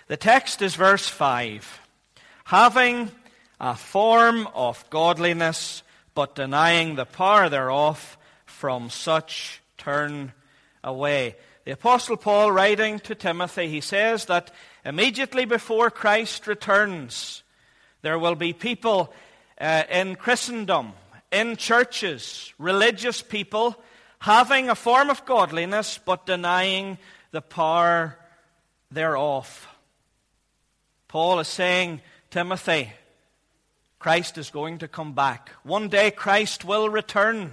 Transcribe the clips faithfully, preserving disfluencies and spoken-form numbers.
The text is verse five. Having a form of godliness, but denying the power thereof, from such turn away. The Apostle Paul, writing to Timothy, he says that immediately before Christ returns, there will be people uh, in Christendom, in churches, religious people, having a form of godliness, but denying the power thereof. Paul is saying, Timothy, Christ is going to come back. One day Christ will return.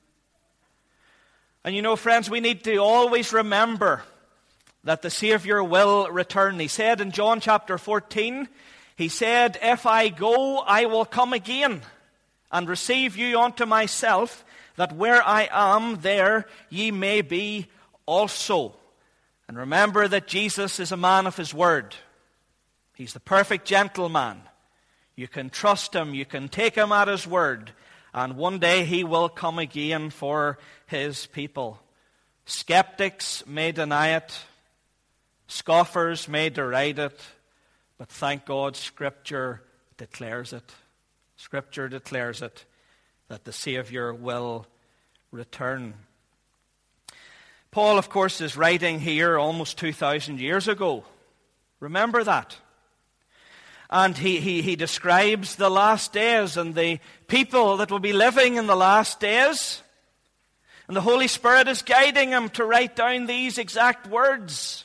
And you know, friends, we need to always remember that the Savior will return. He said in John chapter fourteen, he said, if I go, I will come again and receive you unto myself, that where I am, there ye may be also. And remember that Jesus is a man of his word. He's the perfect gentleman. You can trust him, you can take him at his word, and one day he will come again for his people. Skeptics may deny it, scoffers may deride it, but thank God Scripture declares it. Scripture declares it, that the Savior will return. Paul, of course, is writing here almost two thousand years ago. Remember that. And he, he, he describes the last days and the people that will be living in the last days. And the Holy Spirit is guiding him to write down these exact words.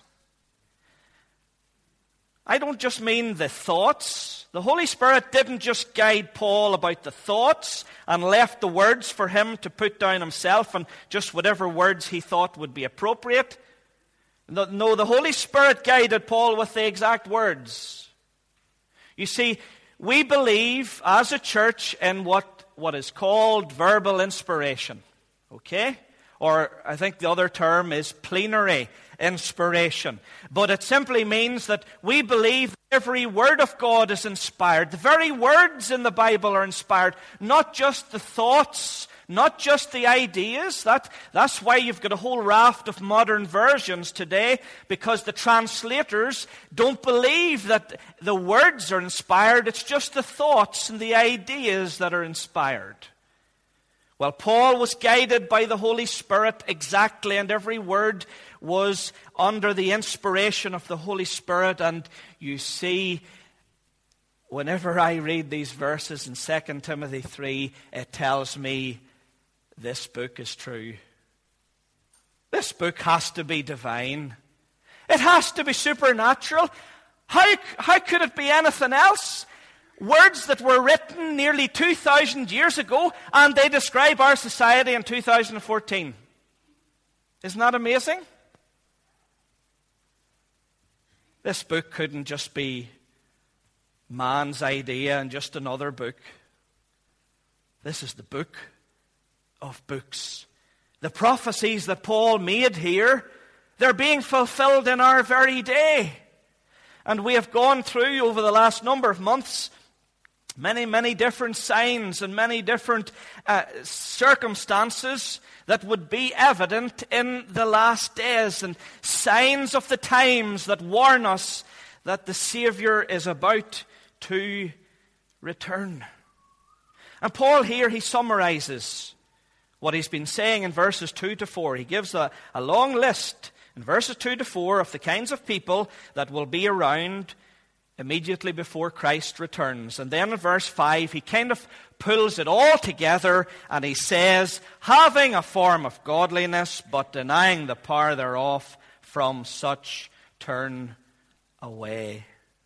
I don't just mean the thoughts. The Holy Spirit didn't just guide Paul about the thoughts and left the words for him to put down himself and just whatever words he thought would be appropriate. No, the Holy Spirit guided Paul with the exact words. You see, we believe as a church in what, what is called verbal inspiration. Okay? Or I think the other term is plenary inspiration. But it simply means that we believe that every word of God is inspired. The very words in the Bible are inspired. Not just the thoughts, not just the ideas. That, that's why you've got a whole raft of modern versions today, because the translators don't believe that the words are inspired. It's just the thoughts and the ideas that are inspired. Well, Paul was guided by the Holy Spirit exactly, and every word was under the inspiration of the Holy Spirit. And you see, whenever I read these verses in Second Timothy three, it tells me this book is true. This book has to be divine. It has to be supernatural. How, how could it be anything else? Words that were written nearly two thousand years ago, and they describe our society in two thousand fourteen. Isn't that amazing? This book couldn't just be man's idea and just another book. This is the book of books. The prophecies that Paul made here, they're being fulfilled in our very day. And we have gone through over the last number of months many, many different signs and many different uh, circumstances that would be evident in the last days, and signs of the times that warn us that the Savior is about to return. And Paul here, he summarizes what he's been saying in verses two to four. He gives a, a long list in verses two to four of the kinds of people that will be around immediately before Christ returns. And then in verse five, he kind of pulls it all together and he says, having a form of godliness, but denying the power thereof, from such turn away.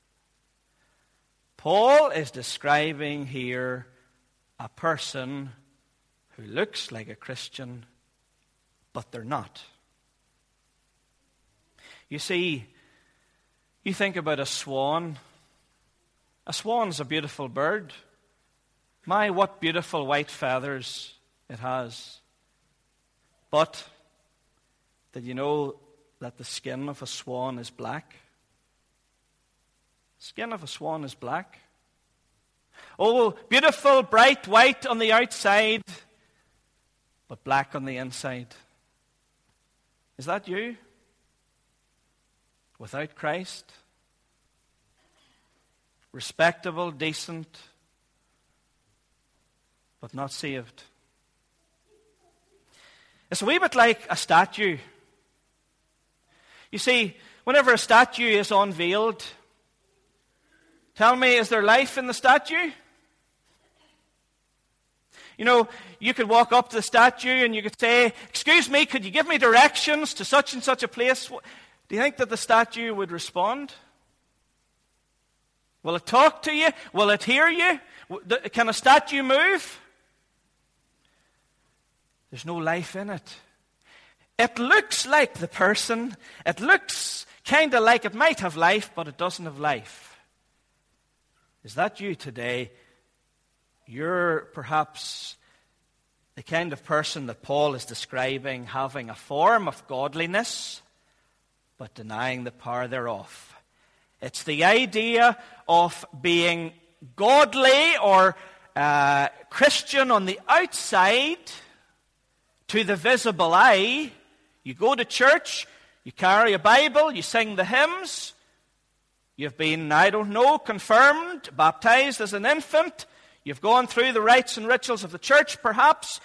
Paul is describing here a person who looks like a Christian, but they're not. You see, you think about a swan. A swan's a beautiful bird. My, what beautiful white feathers it has. But did you know that the skin of a swan is black? The skin of a swan is black. Oh, beautiful, bright white on the outside, but black on the inside. Is that you? Without Christ? respectable, decent, but not saved. It's a wee bit like a statue. You see, whenever a statue is unveiled, tell me, is there life in the statue? You know, you could walk up to the statue and you could say, "Excuse me, could you give me directions to such and such a place?" Do you think that the statue would respond? Will it talk to you? Will it hear you? Can a statue move? There's no life in it. It looks like the person. It looks kind of like it might have life, but it doesn't have life. Is that you today? You're perhaps the kind of person that Paul is describing, having a form of godliness, but denying the power thereof. It's the idea of being godly or uh, Christian on the outside to the visible eye. You go to church, you carry a Bible, you sing the hymns, you've been, I don't know, confirmed, baptized as an infant, you've gone through the rites and rituals of the church perhaps,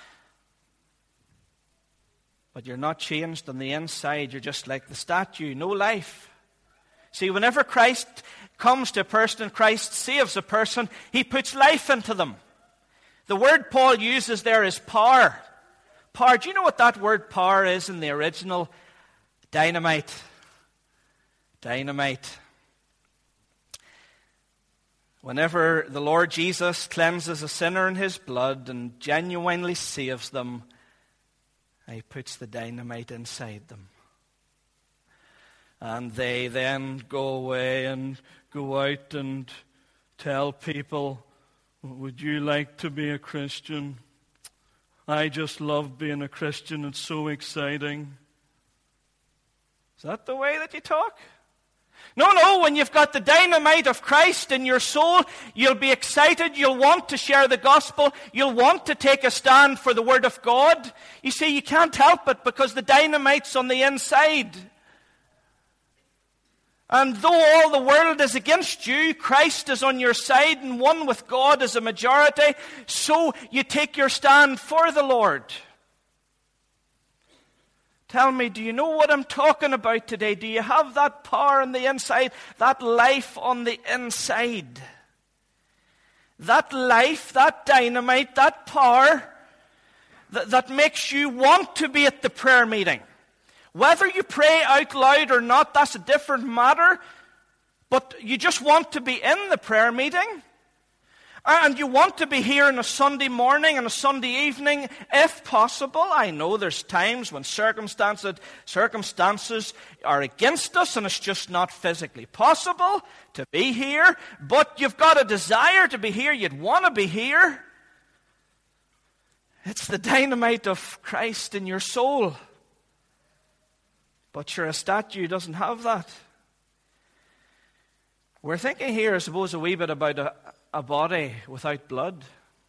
but you're not changed on the inside. You're just like the statue, no life. See, whenever Christ comes to a person and Christ saves a person, he puts life into them. The word Paul uses there is power. Power. Do you know what that word power is in the original? Dynamite. Dynamite. Whenever the Lord Jesus cleanses a sinner in his blood and genuinely saves them, he puts the dynamite inside them. And they then go away and go out and tell people, "Would you like to be a Christian? I just love being a Christian. It's so exciting." Is that the way that you talk? No, no, when you've got the dynamite of Christ in your soul, you'll be excited, you'll want to share the gospel, you'll want to take a stand for the Word of God. You see, you can't help it because the dynamite's on the inside. And though all the world is against you, Christ is on your side, and one with God is a majority, so you take your stand for the Lord. Tell me, do you know what I'm talking about today? Do you have that power on the inside, that life on the inside? That life, that dynamite, that power that, that makes you want to be at the prayer meeting. Whether you pray out loud or not, that's a different matter. But you just want to be in the prayer meeting. And you want to be here on a Sunday morning and a Sunday evening, if possible. I know there's times when circumstances, circumstances are against us and it's just not physically possible to be here. But you've got a desire to be here. You'd want to be here. It's the dynamite of Christ in your soul. But sure, a statue doesn't have that. We're thinking here, I suppose, a wee bit about a, a body without blood.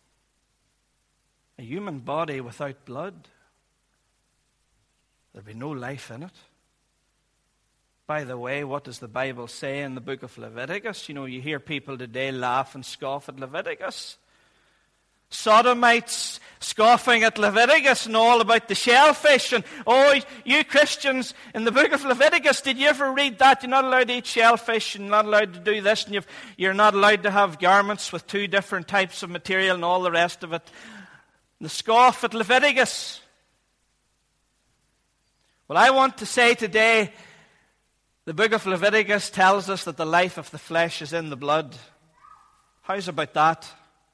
A human body without blood. There'd be no life in it. By the way, what does the Bible say in the book of Leviticus? You know, you hear people today laugh and scoff at Leviticus. Sodomites scoffing at Leviticus and all about the shellfish. And, oh, you Christians, in the book of Leviticus, did you ever read that? You're not allowed to eat shellfish and you're not allowed to do this and you've, you're not allowed to have garments with two different types of material and all the rest of it. The scoff at Leviticus. Well, I want to say today, the book of Leviticus tells us that the life of the flesh is in the blood. How's about that?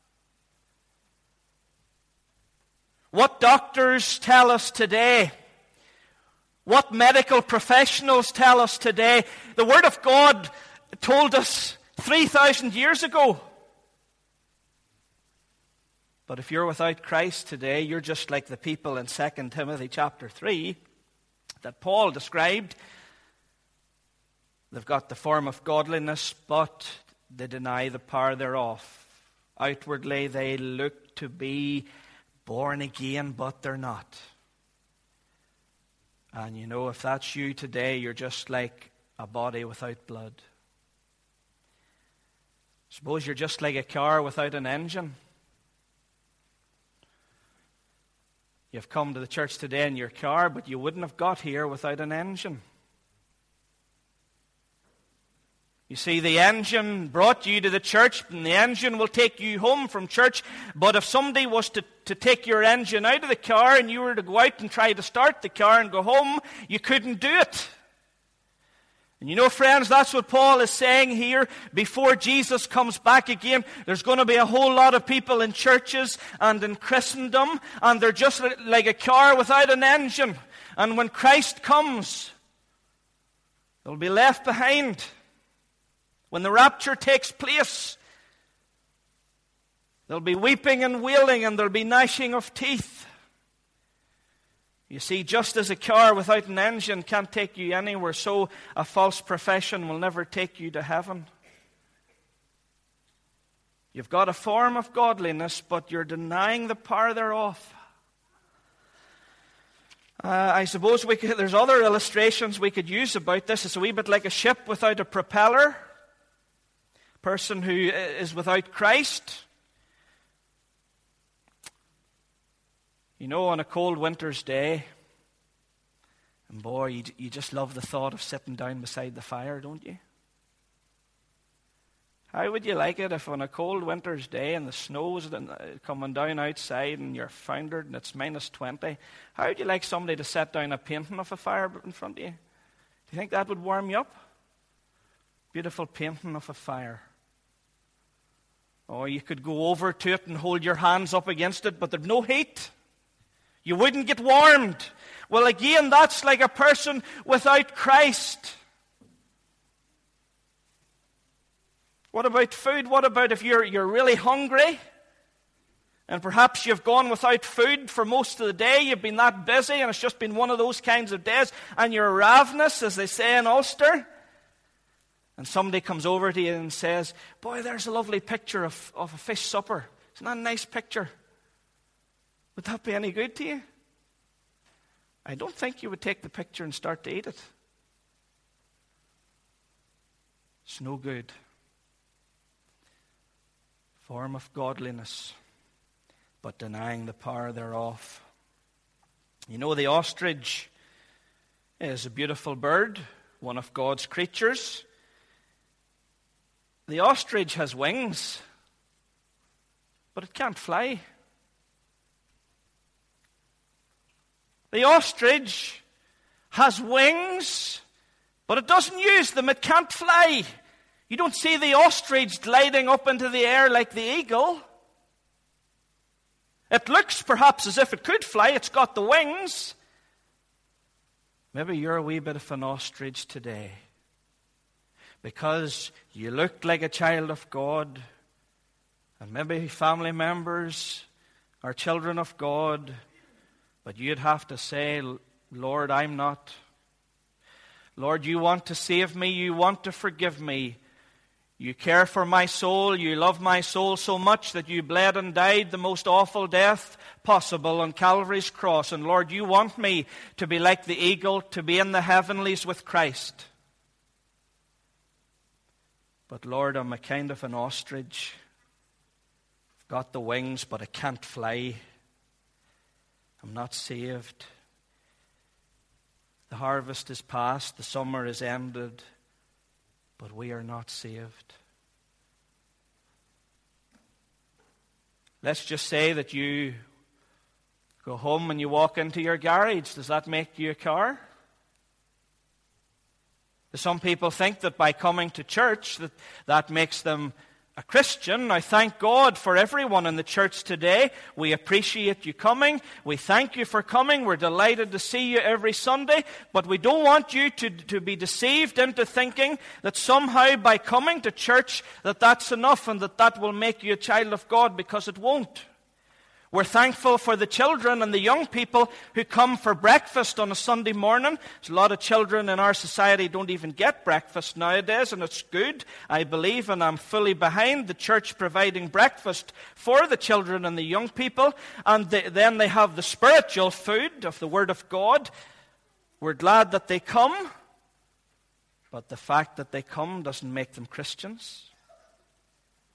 What doctors tell us today, what medical professionals tell us today, the Word of God told us three thousand years ago. But if you're without Christ today, you're just like the people in Second Timothy chapter three that Paul described. They've got the form of godliness, but they deny the power thereof. Outwardly, they look to be born again, but they're not. And you know, if that's you today, you're just like a body without blood. Suppose you're just like a car without an engine. You've come to the church today in your car, but you wouldn't have got here without an engine. You see, the engine brought you to the church, and the engine will take you home from church. But if somebody was to, to take your engine out of the car and you were to go out and try to start the car and go home, you couldn't do it. And you know, friends, that's what Paul is saying here. Before Jesus comes back again, there's going to be a whole lot of people in churches and in Christendom, and they're just like a car without an engine. And when Christ comes, they'll be left behind. When the rapture takes place, there'll be weeping and wailing, and there'll be gnashing of teeth. You see, just as a car without an engine can't take you anywhere, so a false profession will never take you to heaven. You've got a form of godliness, but you're denying the power thereof. Uh, I suppose we could, there's other illustrations we could use about this. It's a wee bit like a ship without a propeller. Person who is without Christ. You know, on a cold winter's day, and boy, you, you just love the thought of sitting down beside the fire, don't you? How would you like it if on a cold winter's day and the snow's coming down outside and you're foundered and it's minus twenty, how would you like somebody to set down a painting of a fire in front of you? Do you think that would warm you up? Beautiful painting of a fire. Or you could go over to it and hold your hands up against it, but there's no heat. You wouldn't get warmed. Well, again, that's like a person without Christ. What about food? What about if you're, you're really hungry? And perhaps you've gone without food for most of the day. You've been that busy, and it's just been one of those kinds of days. And you're ravenous, as they say in Ulster. And somebody comes over to you and says, boy, there's a lovely picture of, of a fish supper. Isn't that a nice picture? Would that be any good to you? I don't think you would take the picture and start to eat it. It's no good. Form of godliness, but denying the power thereof. You know, the ostrich is a beautiful bird, one of God's creatures. The ostrich has wings, but it can't fly. The ostrich has wings, but it doesn't use them. It can't fly. You don't see the ostrich gliding up into the air like the eagle. It looks perhaps as if it could fly. It's got the wings. Maybe you're a wee bit of an ostrich today, because you look like a child of God, and maybe family members are children of God, but you'd have to say, Lord, I'm not. Lord, you want to save me. You want to forgive me. You care for my soul. You love my soul so much that you bled and died the most awful death possible on Calvary's cross. And Lord, you want me to be like the eagle, to be in the heavenlies with Christ. But Lord, I'm a kind of an ostrich. I've got the wings, but I can't fly. I'm not saved. The harvest is past, the summer is ended, but we are not saved. Let's just say that you go home and you walk into your garage. Does that make you a car? Some people think that by coming to church, that, that makes them a Christian. I thank God for everyone in the church today. We appreciate you coming. We thank you for coming. We're delighted to see you every Sunday. But we don't want you to, to be deceived into thinking that somehow by coming to church that that's enough and that that will make you a child of God, because it won't. We're thankful for the children and the young people who come for breakfast on a Sunday morning. There's a lot of children in our society don't even get breakfast nowadays, and it's good, I believe, and I'm fully behind the church providing breakfast for the children and the young people. And they, then they have the spiritual food of the Word of God. We're glad that they come, but the fact that they come doesn't make them Christians.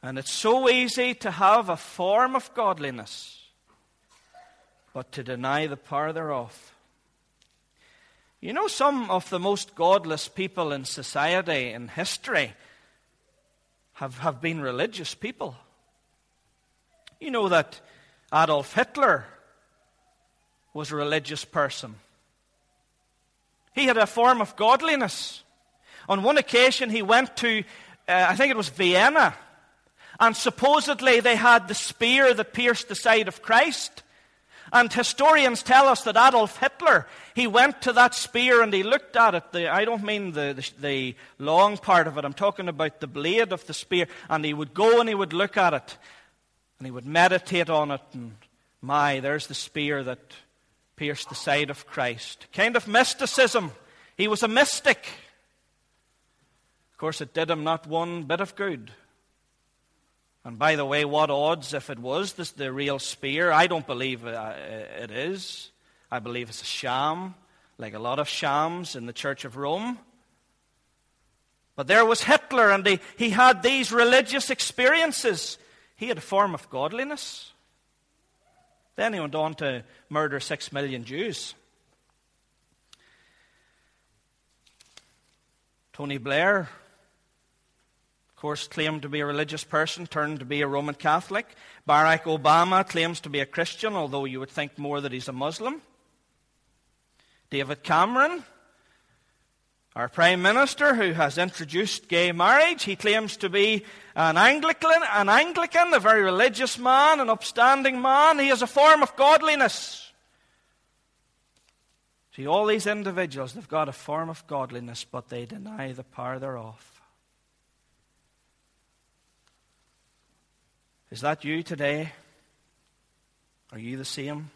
And it's so easy to have a form of godliness, but to deny the power thereof. You know, some of the most godless people in society, in history, have, have been religious people. You know that Adolf Hitler was a religious person. He had a form of godliness. On one occasion he went to, uh, I think it was Vienna, and supposedly they had the spear that pierced the side of Christ. And historians tell us that Adolf Hitler, he went to that spear and he looked at it. The, I don't mean the, the, the long part of it. I'm talking about the blade of the spear. And he would go and he would look at it. And he would meditate on it. And my, there's the spear that pierced the side of Christ. Kind of mysticism. He was a mystic. Of course, it did him not one bit of good. And by the way, what odds if it was this, the real spear? I don't believe it is. I believe it's a sham, like a lot of shams in the Church of Rome. But there was Hitler, and he, he had these religious experiences. He had a form of godliness. Then he went on to murder six million Jews. Tony Blair, of course, claimed to be a religious person, turned to be a Roman Catholic. Barack Obama claims to be a Christian, although you would think more that he's a Muslim. David Cameron, our Prime Minister, who has introduced gay marriage, he claims to be an Anglican, an Anglican, a very religious man, an upstanding man. He has a form of godliness. See, all these individuals, they've got a form of godliness, but they deny the power thereof. Is that you today? Are you the same?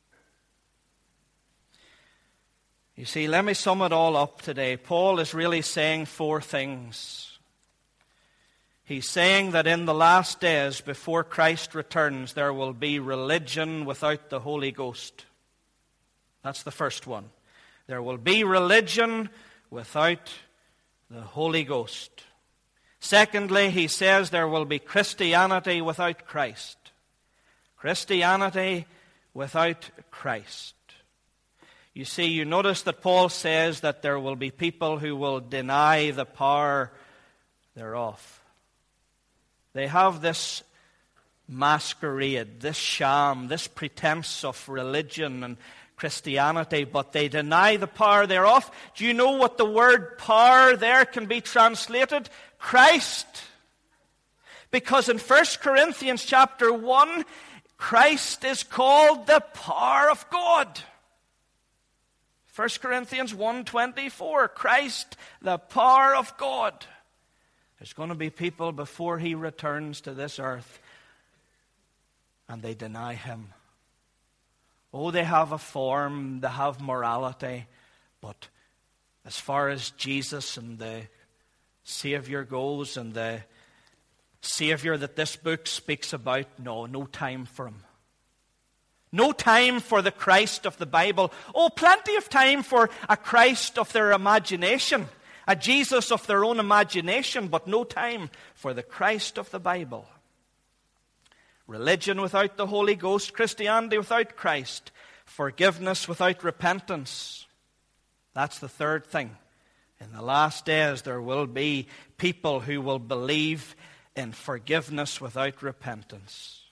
You see, let me sum it all up today. Paul is really saying four things. He's saying that in the last days, before Christ returns, there will be religion without the Holy Ghost. That's the first one. There will be religion without the Holy Ghost. Secondly, he says there will be Christianity without Christ. Christianity without Christ. You see, you notice that Paul says that there will be people who will deny the power thereof. They have this masquerade, this sham, this pretense of religion and Christianity, but they deny the power thereof. Do you know what the word power there can be translated? Christ. Because in First Corinthians chapter one, Christ is called the power of God. First Corinthians one twenty-four, Christ, the power of God. There's going to be people before he returns to this earth, and they deny him. Oh, they have a form, they have morality, but as far as Jesus and the Savior goes, and the Savior that this book speaks about, no, no time for him. No time for the Christ of the Bible. Oh, plenty of time for a Christ of their imagination, a Jesus of their own imagination, but no time for the Christ of the Bible. Religion without the Holy Ghost, Christianity without Christ, forgiveness without repentance. That's the third thing. In the last days, there will be people who will believe in forgiveness without repentance.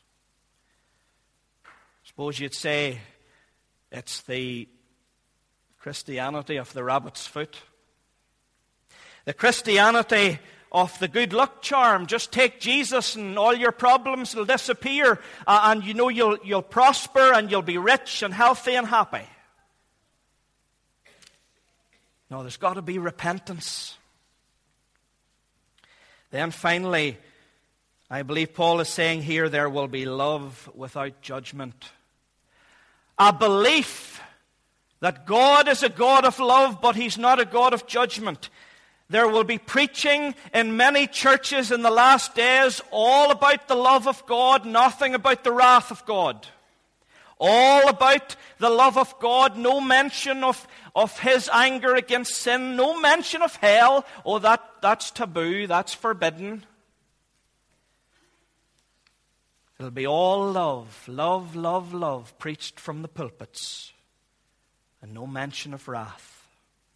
Suppose you'd say it's the Christianity of the rabbit's foot. The Christianity of the good luck charm. Just take Jesus and all your problems will disappear. Uh, and you know you'll, you'll prosper and you'll be rich and healthy and happy. No, there's got to be repentance. Then finally, I believe Paul is saying here there will be love without judgment. A belief that God is a God of love, but he's not a God of judgment. There will be preaching in many churches in the last days all about the love of God, nothing about the wrath of God. All about the love of God, no mention of, of his anger against sin, no mention of hell. Oh, that, that's taboo, that's forbidden. It'll be all love, love, love, love, preached from the pulpits, and no mention of wrath.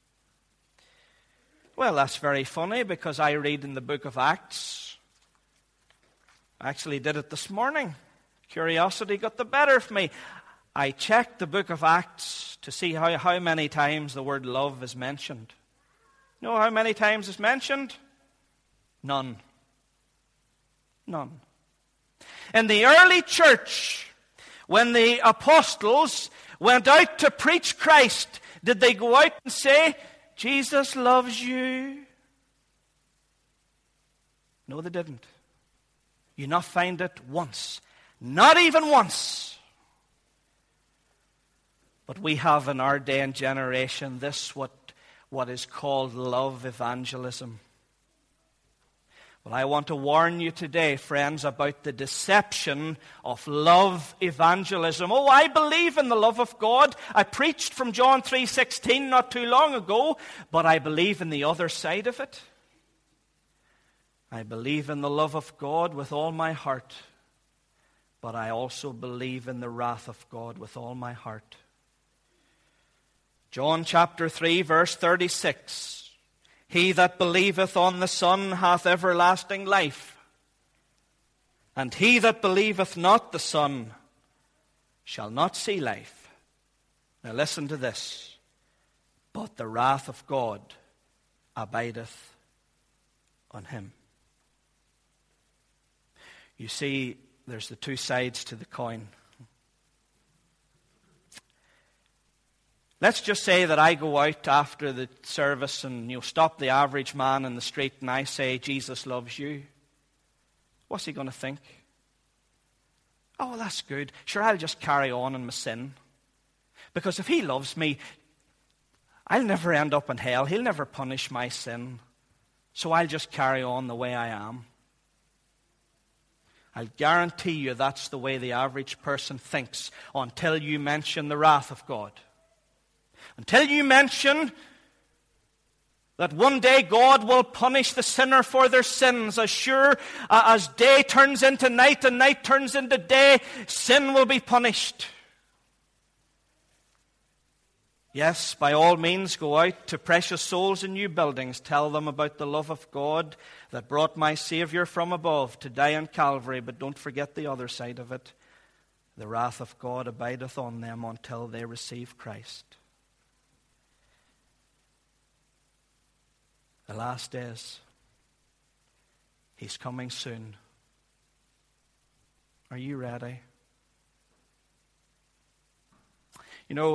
Well, that's very funny, because I read in the book of Acts. I actually did it this morning. Curiosity got the better of me. I checked the book of Acts to see how, how many times the word love is mentioned. You know how many times it's mentioned? None. None. In the early church, when the apostles went out to preach Christ, did they go out and say, Jesus loves you? No, they didn't. You not find it once. Not even once. But we have in our day and generation this, what, what is called love evangelism. Well, I want to warn you today, friends, about the deception of love evangelism. Oh, I believe in the love of God. I preached from John three sixteen not too long ago, but I believe in the other side of it. I believe in the love of God with all my heart, but I also believe in the wrath of God with all my heart. John chapter three, verse thirty-six. He that believeth on the Son hath everlasting life, and he that believeth not the Son shall not see life. Now listen to this. But the wrath of God abideth on him. You see, there's the two sides to the coin. Let's just say that I go out after the service and you know, stop the average man in the street and I say, Jesus loves you. What's he going to think? Oh, well, that's good. Sure, I'll just carry on in my sin. Because if he loves me, I'll never end up in hell. He'll never punish my sin. So I'll just carry on the way I am. I'll guarantee you that's the way the average person thinks until you mention the wrath of God. Until you mention that one day God will punish the sinner for their sins. As sure as day turns into night and night turns into day, sin will be punished. Yes, by all means, go out to precious souls in new buildings. Tell them about the love of God that brought my Savior from above to die on Calvary. But don't forget the other side of it. The wrath of God abideth on them until they receive Christ. The last days. He's coming soon. Are you ready? You know,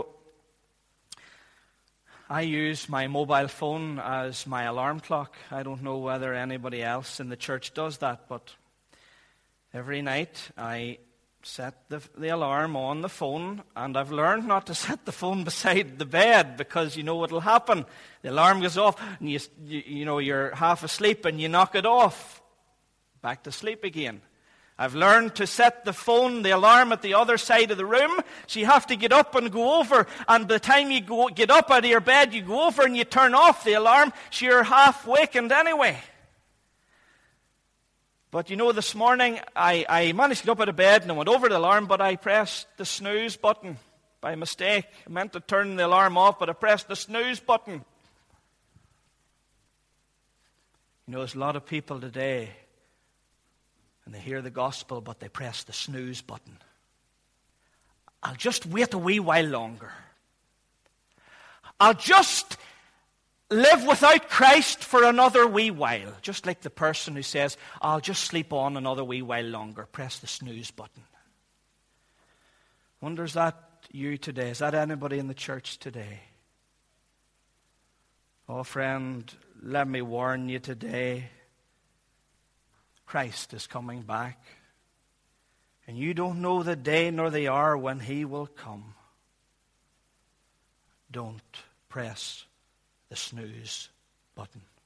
I use my mobile phone as my alarm clock. I don't know whether anybody else in the church does that, but every night I set the, the alarm on the phone, and I've learned not to set the phone beside the bed because you know what will happen. The alarm goes off, and you, you, you know, you're half asleep, and you knock it off. Back to sleep again. I've learned to set the phone, the alarm at the other side of the room, so you have to get up and go over, and by the time you go, get up out of your bed, you go over and you turn off the alarm, so you're half wakened anyway. But you know, this morning, I, I managed to get up out of bed and I went over the alarm, but I pressed the snooze button by mistake. I meant to turn the alarm off, but I pressed the snooze button. You know, there's a lot of people today, and they hear the gospel, but they press the snooze button. I'll just wait a wee while longer. I'll just live without Christ for another wee while. Just like the person who says, I'll just sleep on another wee while longer. Press the snooze button. Wonder, is that you today? Is that anybody in the church today? Oh, friend, let me warn you today. Christ is coming back. And you don't know the day nor the hour when he will come. Don't press the snooze button.